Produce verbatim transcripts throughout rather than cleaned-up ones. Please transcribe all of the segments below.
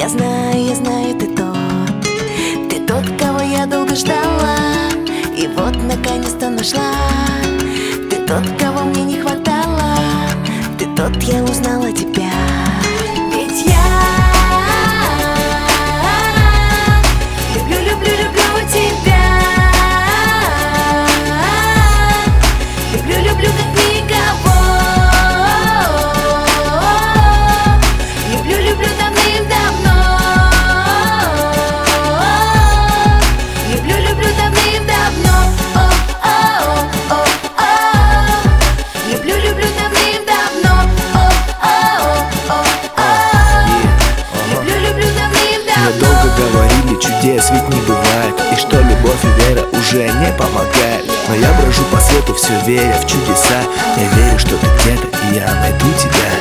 Я знаю, я знаю, ты тот, ты тот, кого я долго ждала, и вот наконец-то нашла. Ты тот, кого мне не хватало, ты тот, я узнала тебя. Ведь я люблю, люблю, люблю тебя. Люблю, люблю, как никого. Люблю, люблю давным-давно. Люблю, люблю давным-давно. О-о-о-о-о. Люблю, люблю давным-давно. О-о-о-о-о. Люблю, люблю давным-давно. Мне долго говорили, чудес ведь не бывает, и что любовь и вера уже не помогает. Но я брожу по свету, все веря в чудеса. Я верю, что ты где-то, и я найду тебя.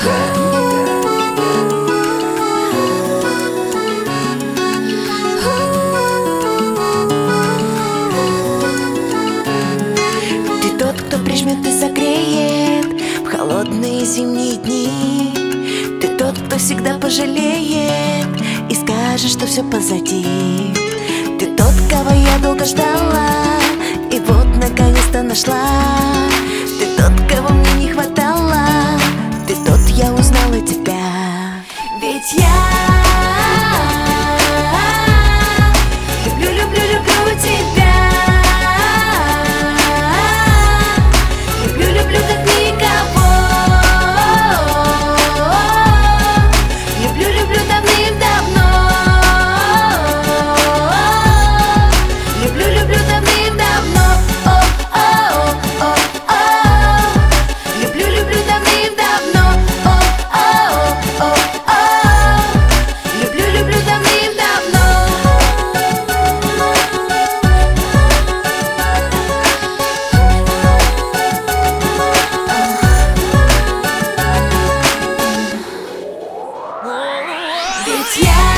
Ты тот, кто прижмет и согреет в холодные зимние дни. Ты тот, кто всегда пожалеет и скажет, что все позади. Ты тот, кого я долго ждала, и вот наконец-то нашла. Ты тот, кого мне не хватало, ты тот, я узнала тебя. Ведь я люблю, люблю, люблю тебя. Люблю, люблю, как никого. Люблю, люблю давным-давно. Люблю, люблю давным-давно. О-о-о-о-о. Люблю, люблю давным-давно. О-о-о-о-о. Люблю, люблю давным-давно. Ведь я